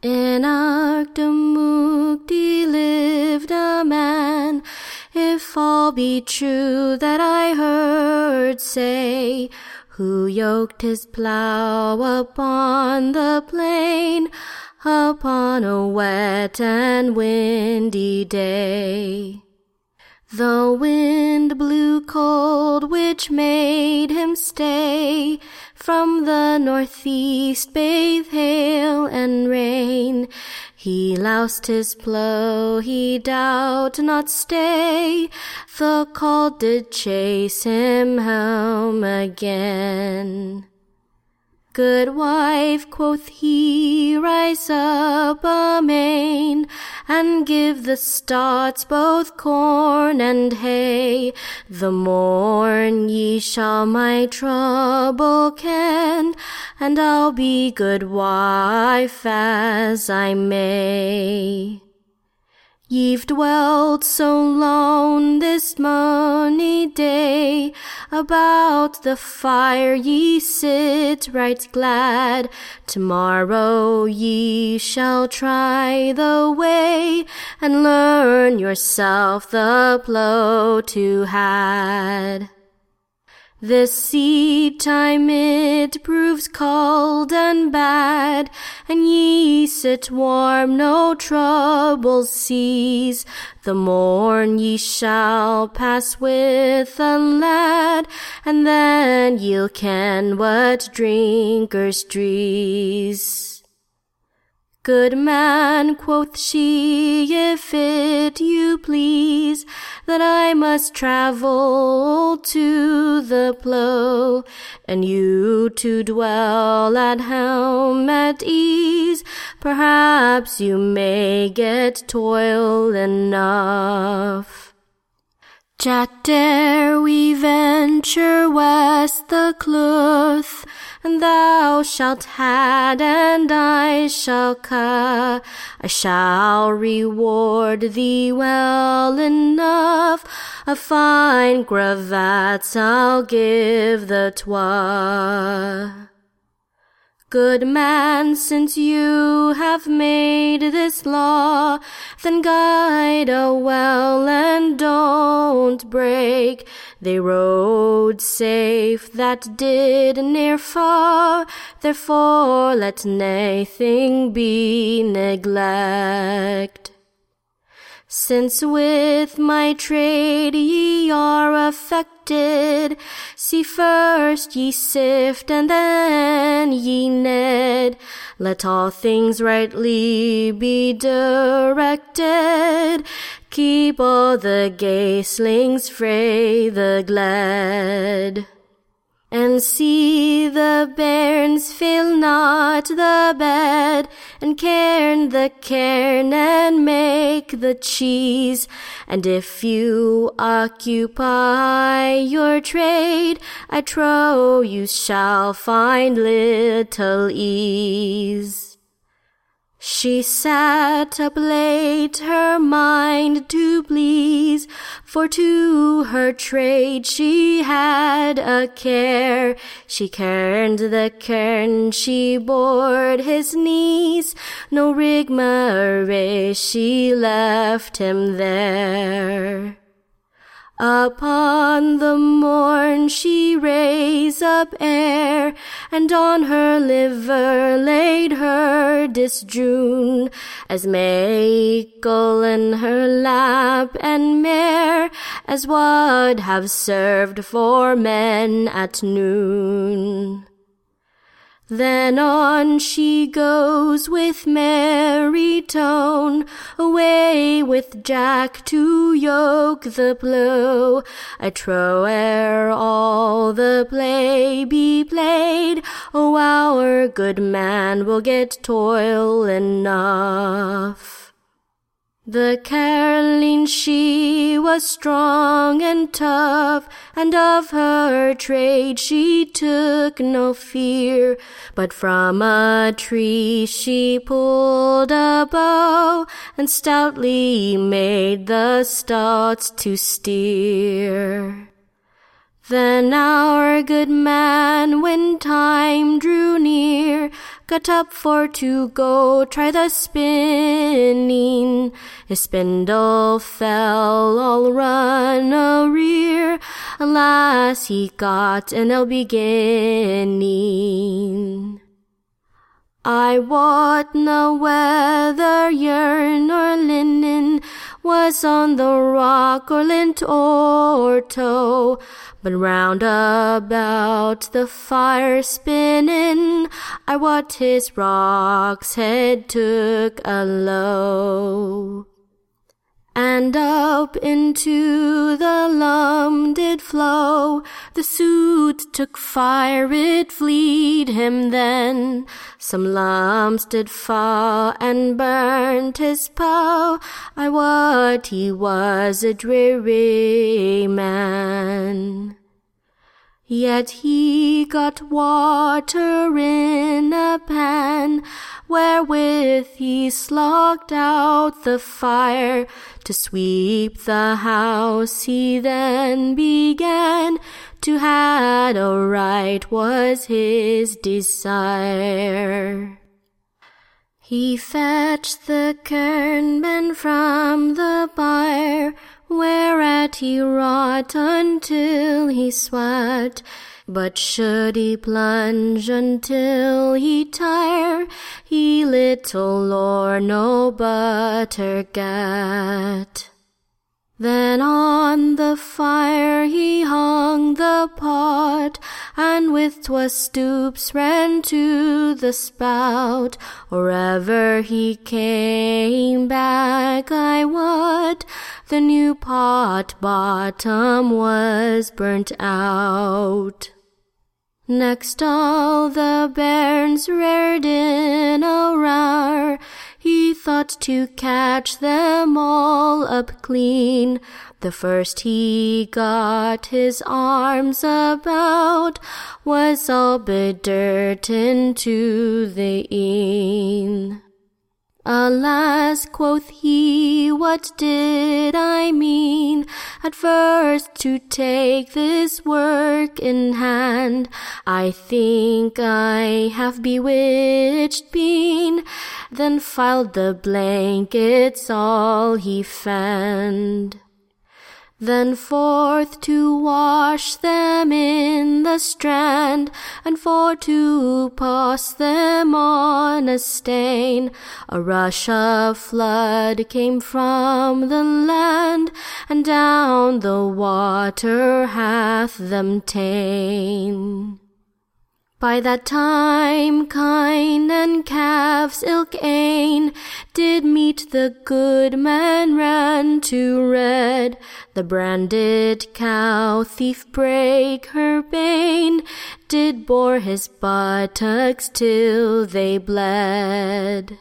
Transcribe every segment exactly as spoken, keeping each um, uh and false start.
In Arkhamukti lived a man, if all be true that I heard say, who yoked his plough upon the plain, upon a wet and windy day. The wind blew cold, which made him stay, from the northeast bathe hail and rain. He loused his plough, he doubt not stay, the cold did chase him home again. Good wife, quoth he, rise up amain, and give the stots both corn and hay. The morn ye shall my trouble ken, and I'll be good wife as I may. Ye've dwelt so lone this mony day, about the fire ye sit right glad. Tomorrow ye shall try the way, and learn yourself the plough to had. This seed time it proves cold and bad, and ye sit warm, no troubles seize. The morn ye shall pass with a lad, and then ye'll ken what drinkers drees. Good man, quoth she, if it you please, that I must travel to the plough, and you to dwell at home at ease, perhaps you may get toil enough. Jack, dare we venture west the cloth, and thou shalt had, and I shall ca. I shall reward thee well enough, a fine cravats I'll give the twa. Good man, since you have made this law, then guide a well and don't break. They rode safe that did near far, therefore let naething be neglect. Since with my trade ye are affected, see first ye sift and then ye knead. Let all things rightly be directed, keep all the gaslings frae the gled. And see the bairns fail not the bed, and cairn the cairn, and make the cheese. And if you occupy your trade, I trow you shall find little ease. She sat up late, her mind to please, for to her trade she had a care. She cairned the cairn, she bored his knees, no rigmarole she left him there. Upon the morn she raised up air, and on her liver laid her disjune, as meikle in her lap and mare, as wad have served for men at noon. Then on she goes with merry tone, away with Jack to yoke the plough. I trow ere all the play be played, oh, our good man will get toil enough. The Caroline she was strong and tough, and of her trade she took no fear, but from a tree she pulled a bow, and stoutly made the stots to steer. Then our good man, when time drew near, got up for to go try the spinning. His spindle fell all run a rear. Alas, he got an ill beginning. I wot na whether yarn or linen was on the rock or lint or tow, but round about the fire spinning, I wot his rock's head took a low. And up into the lum did flow, the soot took fire, it fleed him then. Some lumps did fall and burnt his pow, I wot he was a dreary man. Yet he got water in a pan, wherewith he slogged out the fire. To sweep the house he then began, to had a right was his desire. He fetched the kernman from the byre, whereat he wrought until he sweat. But should he plunge until he tire, he little or no butter gat. Then on the fire he hung the pot, and with twas stoops ran to the spout. Or ever he came back, I wot, the new pot bottom was burnt out. Next all the bairns reared in a roar, he thought to catch them all up clean. The first he got his arms about was all bedirt into the een. Alas, quoth he, what did I mean at first to take this work in hand? I think I have bewitched been. Then filed the blankets all he fand. Then forth to wash them in the strand, and for to pass them on a stain. A rush of flood came from the land, and down the water hath them ta'en. By that time kine and calves ilk ane did meet the good man ran to red. The branded cow thief break her bane, did bore his buttocks till they bled.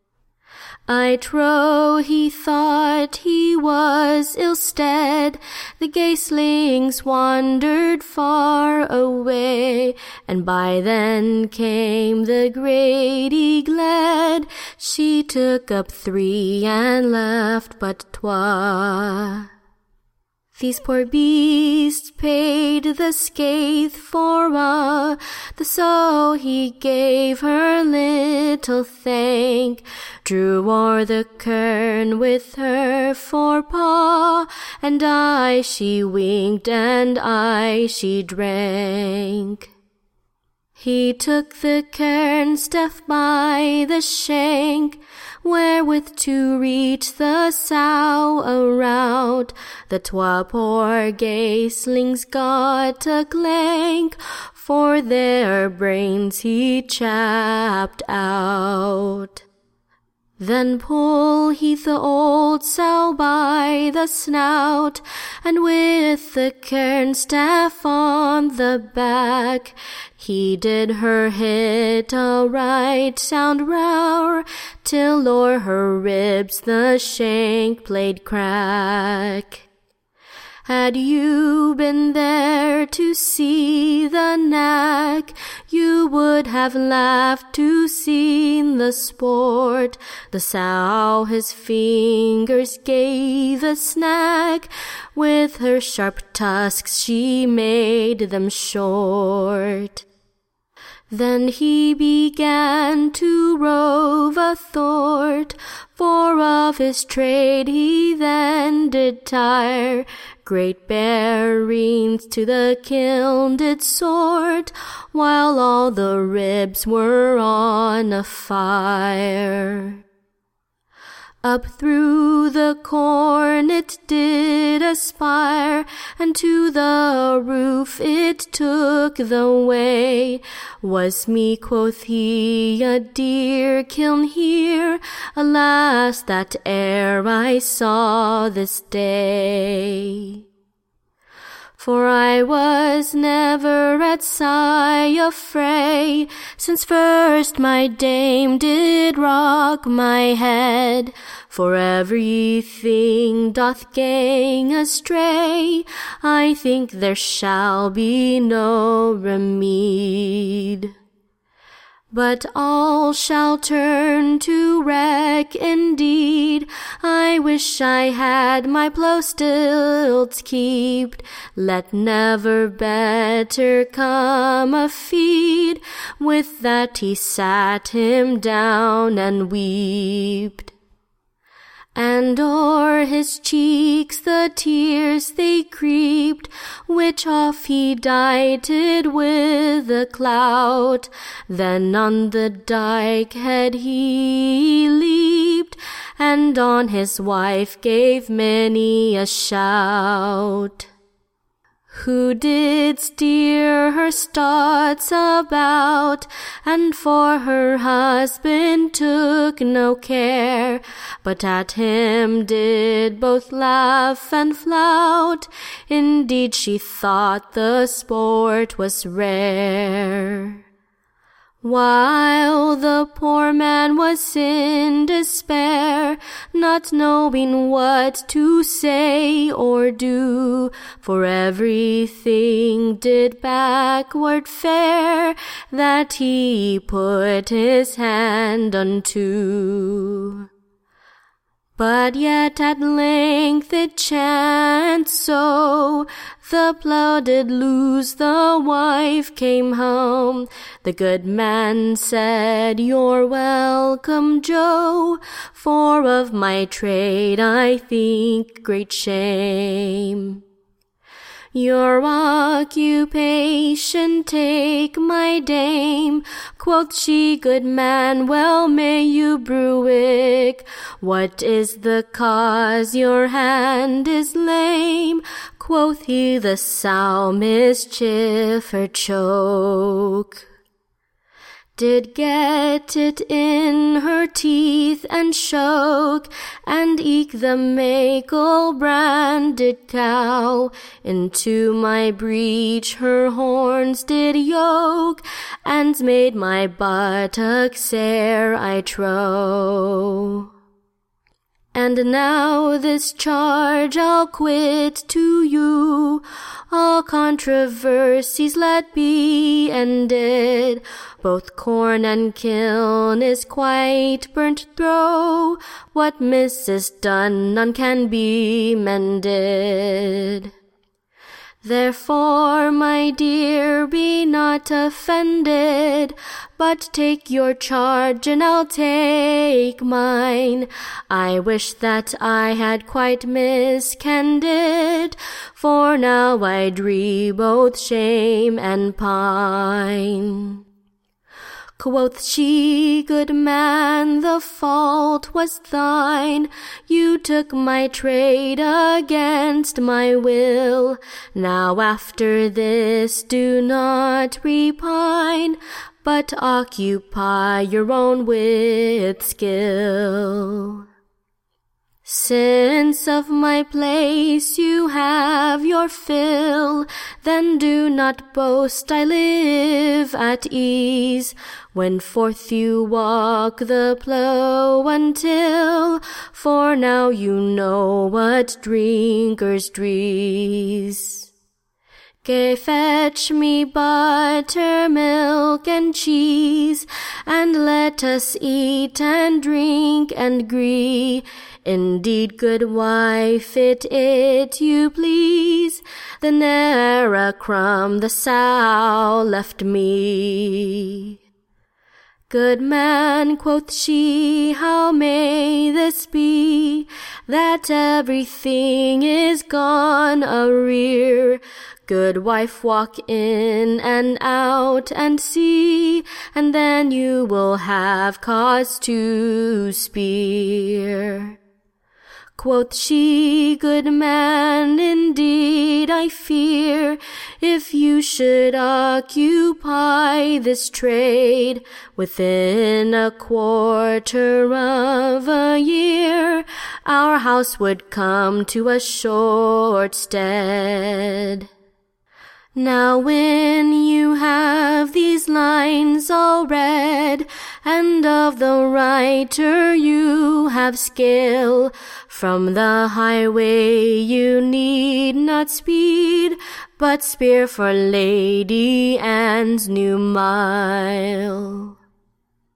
I trow he thought he was ill-stead. The gaslings wandered far away, and by then came the Grady Gled. She took up three and left but twa. These poor beasts paid the scathe for a, the so he gave her little thank, drew o'er the kern with her forepaw, and I she winked and I she drank. He took the kern staff by the shank, wherewith to reach the sow around. The twa poor gaslings got a clank, for their brains he chapped out. Then pull he the old sow by the snout, and with the kern staff on the back, he did her hit a right sound roar, till o'er her ribs the shank blade crack. Had you been there to see the knack, you would have laughed to see the sport. The sow his fingers gave a snack, with her sharp tusks she made them short. Then he began to rove athwart, for of his trade he then did tire. Great bearings to the kiln did sort, while all the ribs were on a fire. Up through the corn it did aspire, and to the roof it took the way. Was me, quoth he, a deer kiln here? Alas, that e'er I saw this day. For I was never at sigh of fray, since first my dame did rock my head. For everything doth gang astray, I think there shall be no remede. But all shall turn to wreck indeed. I wish I had my plough stilts keeped. Let never better come a feed. With that he sat him down and wept. And o'er his cheeks the tears they creeped, which off he dighted with a clout. Then on the dyke head he leaped, and on his wife gave many a shout. Who did steer her stots about, and for her husband took no care, but at him did both laugh and flout. Indeed she thought the sport was rare. While the poor man was in despair, not knowing what to say or do, for everything did backward fare that he put his hand unto. But yet at length it chanced so, the plough did lose, the wife came home. The good man said, "You're welcome, Joe, for of my trade I think great shame. Your occupation take, my dame." Quoth she, "Good man, well may you brew it. What is the cause your hand is lame?" Quoth he, "The sow mischief her choke did get it in her teeth and shoke, and eke the makel branded cow into my breech her horns did yoke, and made my buttocks sere, I trow. And now this charge I'll quit to you, all controversies let be ended. Both corn and kiln is quite burnt through, what miss is done none can be mended. Therefore, my dear, be not offended, but take your charge and I'll take mine. I wish that I had quite miskended, for now I dree both shame and pine. Quoth she, "Good man, the fault was thine. You took my trade against my will. Now after this do not repine, but occupy your own with skill." Since of my place you have your fill, then do not boast I live at ease, when forth you walk the plough until, for now you know what drinkers drees. Gae, fetch me butter, milk, and cheese, and let us eat and drink and gree. Indeed, good wife, it it you please, the ne'er a crumb the sow left me. Good man, quoth she, how may this be, that everything is gone a-rear? Good wife, walk in and out and see, and then you will have cause to speer. Quoth she, good man, indeed I fear, if you should occupy this trade, within a quarter of a year, our house would come to a short stead. Now when you have these lines all read, and of the writer you have skill, from the highway you need not speed, but speer for Lady Anne's new mile.